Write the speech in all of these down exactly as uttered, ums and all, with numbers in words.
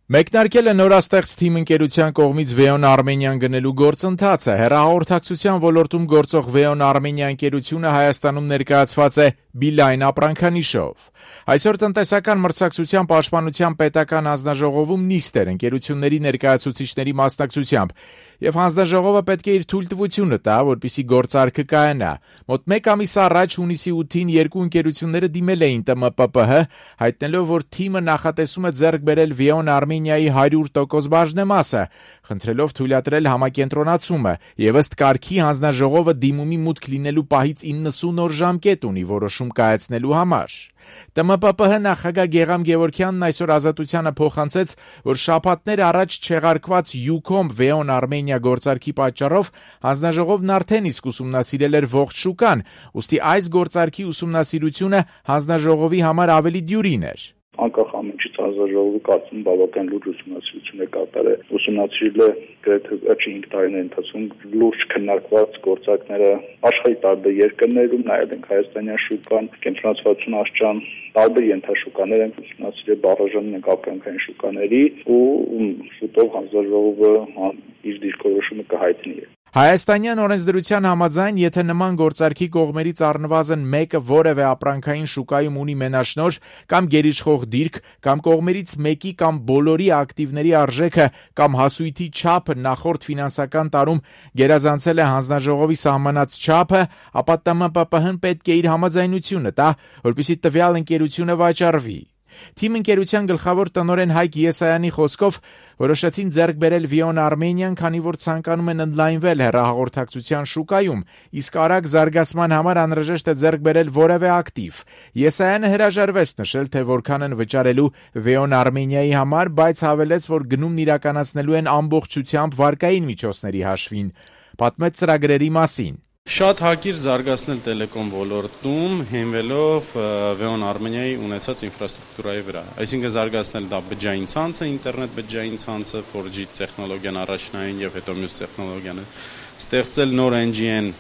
Մեկնարկել է նորաստեղծ թիմ ընկերության կողմից Veon Armenian գնելու գործընթացը։ Հեռահաղորդակցության ոլորտում գործող Veon Armenia ընկերությունը Հայաստանում ներկայացված է Beeline ապրանքանիշով։ Այսօր տնտեսական մրցակցության պաշտպանության պետական հանձնաժողովում նիստ էր ընկերությունների ներկայացուցիչների մասնակցությամբ, եւ հանձնաժողովը պետք է իր թույլտվությունը տա, որպեսզի գործարքը կայանա։ Մոտ մեկ ամիս առաջ հունիսի ութին երկու ընկերությունները դիմել էին Տ M P P H, հայտնելով, որ թիմը նախատեսում է ձեռք բերել Veon Armenia-ի հարյուր տոկոս բաժնեմասը, խնդրելով թույլատրել համակենտրոնացումը, եւ ըստ կարգի հանձնաժողովը դիմումի մուտք լինելու պահից իննսուն օր ժամկետ ունի որոշում կայացնելու համար։ Տ M P P H նախագահ Գեգամ Գևորգյանն այսօր Ազատությանը փոխանցեց, որ շաբաթներ առաջ չեղարկված Ucom Veon Armenia գործարքի պատճառով հանձնաժողովն արդեն իսկ ուսումնասիրել էր ողջ շուկան, ուստի այս գործարքի ուսումնասիրությունը հանձնաժողովի համար ավելի դյուրին էր։ Անկախ ամենից հանձնաժողովի կարծում բավական լուրջ ուսումնասիրություն է կատարել, ուսումնասիրել է գրեթե վերջին հինգ տարիների ընթացքում լուրջ քննարկված գործարքները աշխարհի տարբեր երկրներում, նայել ենք հայաստանյան շուկան, կենտրոնացվածություն աշխան, տարբեր ենթաշուկաներ են ուսումնասիրել, բառաժանում ենք ապրանքային շուկաների ու շուտով հանձնաժողովը իր դիրքորոշումը կհայտնի։ Հայաստանյան օրենսդրության համաձայն, եթե նման գործարքի կողմերից առնվազն մեկը որևէ ապրանքային շուկայում ունի մենաշնորհ կամ գերիշխող դիրք, կամ կողմերից մեկի կամ բոլորի ակտիվների արժեքը կամ հասույթի չափը նախորդ ֆինանսական տարում գերազանցել է հանձնաժողովի սահմանած չափը, ապա Տ M P P H-ն պետք է իր համաձայնությունը տա, որպեսզի տվյալ ընկերությունը վաճառվի։ Թիմ ընկերության գլխավոր տնօրեն Հայկ Եսայանի խոսքով որոշեցին ձեռք բերել Veon Armenian, քանի որ ցանկանում են ընդլայնվել հեռահաղորդակցության շուկայում, իսկ արագ զարգացման համար անհրաժեշտ է ձեռք բերել որևէ ակտիվ։ Եսայանը հրաժարվեց նշել, թե որքան են վճարելու Veon Armenia-ի համար, բայց հավելեց, որ գնումն իրականացնելու են ամբողջությամբ վարկային միջոցների հաշվին։ Պատմեց ծրագրերի մասին։ Շատ հակիր զարգացնել տելեկոմ ոլորտում հենվելով Veon Armenia-ի ունեցած ինֆրաստրուկտուրայի վրա։ Այսինքն զարգացնել դա բջջային ցանցը, ինտերնետ բջջային ցանցը, four G տեխնոլոգիան առաջնային եւ հետո մյուս տեխնոլոգիաները, ստեղծել նոր N G N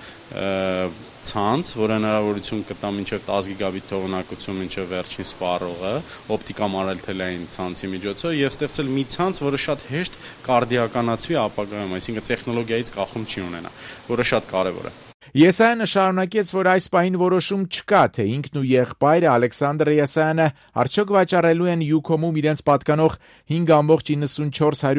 ցանց, որը հնարավորություն կտա մինչև ten գիգաբիտ թողունակություն մինչև վերջին սպառողը, օպտիկամարելթելային ցանցի միջոցով եւ ստեղծել մի ցանց, որը շատ հեշտ կարդիականացվի ապագայում, այսինքն տեխնոլոգիայից կախում չի ունենա, որը շատ կարեւոր է։ Եսայանը շարունակեց, որ այս պահին որոշում չկա, թե ինքն ու եղբայրը Ալեքսանդր Եսայանը արդյոք վաճառելու են Ucom-ում իրենց պատկանող five point nine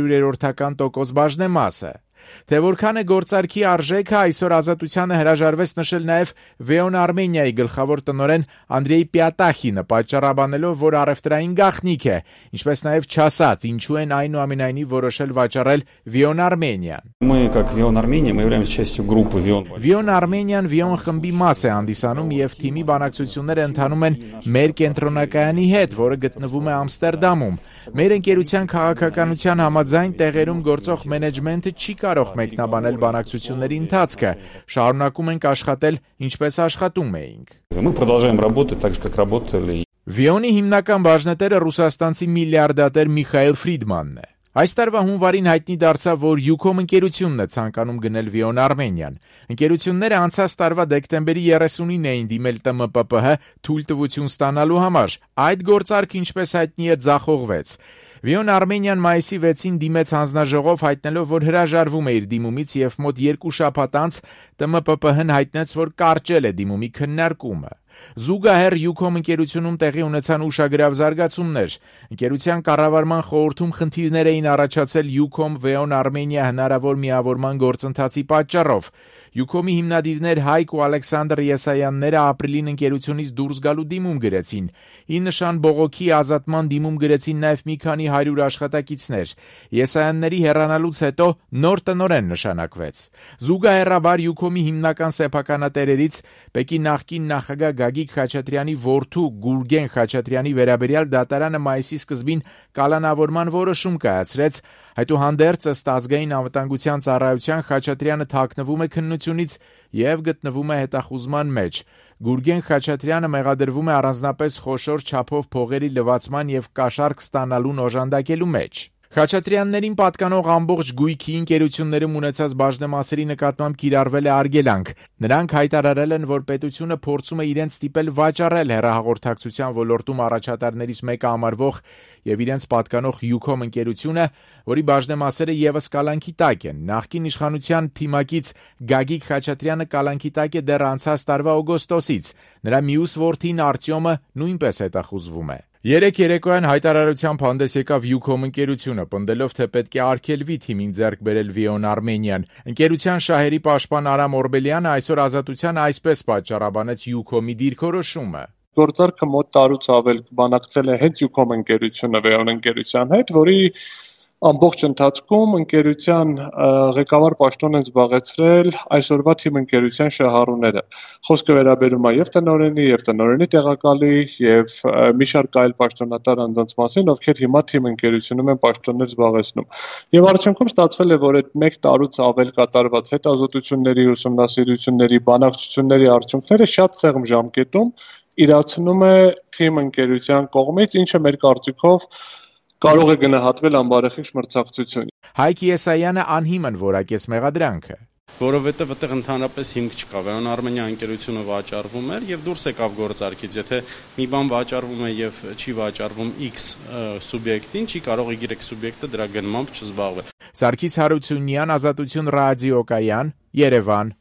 four տոկոս բաժնեմասը։ Թե որքան է գործարքի արժեքը, այսօր Ազատությանը հրաժարվեց նշել նաև Veon Armenia-ի գլխավոր տնօրեն Անդրեյ Պյատախինը, պատճառաբանելով, որ առևտրային գաղտնիք է, ինչպես նաև չասաց, ինչու են այնուամենայնիվ որոշել վաճառել Veon Armenia-ն։ Мы, как Veon Armenia, мы являемся частью группы Veon. Veon Armenian Veon խմբի մաս է հանդիսանում եւ թիմի բանակցությունները ընթանում են մեր կենտրոնակայանի հետ, որը գտնվում է Ամստերդամում։ Մեր ընկերության քաղաքականության համաձայն տեղերում գործող մենեջմենթը չի կարող մեկնաբանել բանակցությունների ընթացքը, շարունակում ենք աշխատել, ինչպես աշխատում էինք։ Мы продолжаем работать так же, как работали. Veon-ի հիմնական բաժնետերը ռուսաստանցի միլիարդատեր Միխայել Ֆրիդմանն է։ Այս տարվա հունվարին հայտնի դարձավ, որ Ucom ընկերությունն է ցանկանում գնել Veon Armenian։ Ընկերությունները անցած տարվա դեկտեմբերի երեսունին էին դիմել Տ M P P H թույլտվություն ստանալու համար։ Այդ գործարքը, ինչպես հայտնի է, ձախողվեց։ Veon Armenian մայիսի վեցին դիմեց հանձնաժողով, հայտնելով, որ հրաժարվում է իր դիմումից եւ մոտ երկու շաբաթ անց Տ M P P H-ն հայտնեց, որ կարճել է դիմումի քննարկումը։ Զուգահեռ Ucom ընկերությունում տեղի ունեցան ուշագրավ զարգացումներ։ Ընկերության կառավարման խորհրդում խնդիրներ էին առաջացել Ucom Veon Armenia հնարավոր միավորման գործընթացի պատճառով։ Ucom-ի հիմնադիրներ Հայկ ու Ալեքսանդր Եսայանները ապրիլին ընկերությունից դուրս գալու դիմում գրեցին։ Ի նշան բողոքի ազատման դիմում գրեցին նաև մի քանի հարյուր աշխատակիցներ։ Եսայանների հեռանալուց հետո նոր տնօրեն նշանակվեց։ Զուգահեռաբար Ucom-ի հիմնական սեփականատերերից Պեկի նախկին նախագահ Գագիկ Խաչատրյանի որդու Գուրգեն Խաչատրյանի վերաբերյալ դատարանը մայիսի սկզբին կալանավորման որոշում կայացրեց, այդուհանդերձ ըստ ազգային անվտանգության ծառայության Խաչատրյանը թաքնվում է քննությունից եւ գտնվում է հետախուզման մեջ։ Գուրգեն Խաչատրյանը մեղադրվում է առանձնապես խոշոր չափով փողերի լվացման եւ կաշառք ստանալուն օժանդակելու մեջ։ Խաչատրյաններին պատկանող ամբողջ գույքի ընկերություններում ունեցած բաժնեմասերի նկատմամբ կիրառվել է արգելանք։ Նրանք հայտարարել են, որ պետությունը փորձում է իրենց ստիպել վաճառել հեռահաղորդակցության ոլորտում առաջատարներից մեկը համարվող եւ իրենց պատկանող Ucom ընկերությունը, որի բաժնեմասերը եւս կալանքի տակ են։ Նախկին իշխանության թիմակից Գագիկ Խաչատրյանը կալանքի տակ է դեռ անցած տարվա օգոստոսից։ Նրա մյուս որդին Արտյոմը նույնպես հետախուզվում է։ Երեկ երեկոյան հայտարարությամբ հանդես եկավ Ucom ընկերությունը, պնդելով, թե պետք է արգելվի թիմին ձեռք բերել VEON Armenian։ Ընկերության շահերի պաշտպան Արամ Օրբելյանը այսօր Ազատությանը այսպես պատճառաբանեց Ucom-ի դիրքորոշումը։ Գործարքը մոտ տարուց ավել բանակցել է հենց Ucom ընկերությունը VEON ընկերության հետ, որի ամբողջ ընթացքում ընկերության ղեկավար պաշտոն են զբաղեցրել այսօրվա թիմ ընկերության շահառուները։ Խոսքը վերաբերում է եւ տնօրենի, եւ տնօրենի տեղակալի, եւ մի շարք այլ պաշտոնատար անձանց մասին, ովքեր հիմա թիմ ընկերությունում են պաշտոններ զբաղեցնում։ Եվ արդյունքում ստացվել է, որ այդ մեկ տարուց ավել կատարված հետազոտությունների, ուսումնասիրությունների, բանակցությունների արդյունքները շատ սեղմ ժամկետում իրացնում է թիմ ընկերության կողմից, ինչը մեր կարծիքով կարող է գնահատվել անբարեխիղճ մրցակցություն։ Հայկ Եսայանը անհիմն որակեց մեղադրանքը։ Որովհետև այդտեղ ընդհանրապես հիմք չկա։ VEON Armenia ընկերությունը վաճառվում էր եւ դուրս եկավ գործարքից։ Եթե մի բան վաճառվում է եւ չի վաճառվում X սուբյեկտին, չի կարող Y սուբյեկտը դրա գնմամբ չզբաղվել։ Սարգիս Հարությունյան, Ազատություն ռադիոկայան, Երևան։